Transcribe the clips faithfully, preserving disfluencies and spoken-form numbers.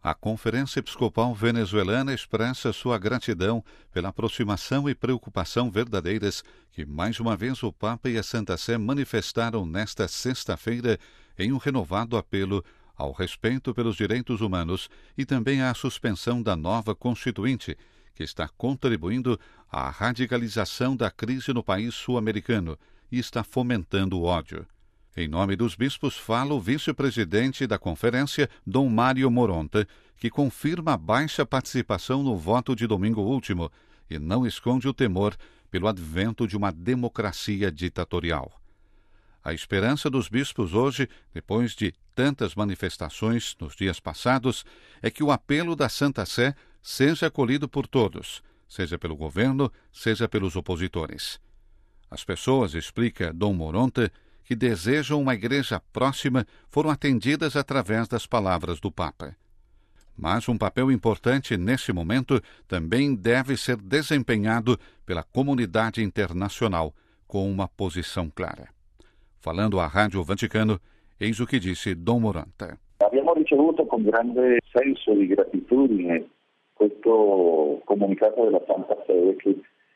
A Conferência Episcopal Venezuelana expressa sua gratidão pela aproximação e preocupação verdadeiras que, mais uma vez, o Papa e a Santa Sé manifestaram nesta sexta-feira em um renovado apelo ao respeito pelos direitos humanos e também à suspensão da nova Constituinte, que está contribuindo à radicalização da crise no país sul-americano e está fomentando o ódio. Em nome dos bispos, fala o vice-presidente da conferência, Dom Mário Moronta, que confirma a baixa participação no voto de domingo último e não esconde o temor pelo advento de uma democracia ditatorial. A esperança dos bispos hoje, depois de tantas manifestações nos dias passados, é que o apelo da Santa Sé seja acolhido por todos, seja pelo governo, seja pelos opositores. As pessoas, explica Dom Moronta, que desejam uma igreja próxima foram atendidas através das palavras do Papa. Mas um papel importante nesse momento também deve ser desempenhado pela comunidade internacional, com uma posição clara. Falando à Rádio Vaticano, eis o que disse Dom Moronta. Abbiamo ricevuto con grande senso di gratitudine questo comunicato della Santa Sede che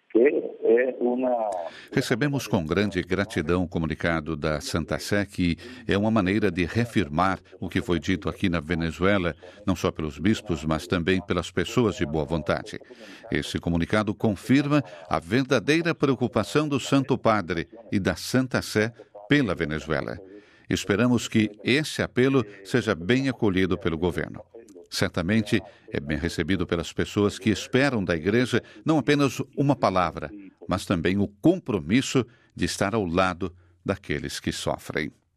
Recebemos com grande gratidão o comunicado da Santa Sé, que é uma maneira de reafirmar o que foi dito aqui na Venezuela, não só pelos bispos, mas também pelas pessoas de boa vontade. Esse comunicado confirma a verdadeira preocupação do Santo Padre e da Santa Sé pela Venezuela. Esperamos que esse apelo seja bem acolhido pelo governo. Certamente é bem recebido pelas pessoas que esperam da Igreja não apenas uma palavra, mas também o compromisso de estar ao lado daqueles que sofrem.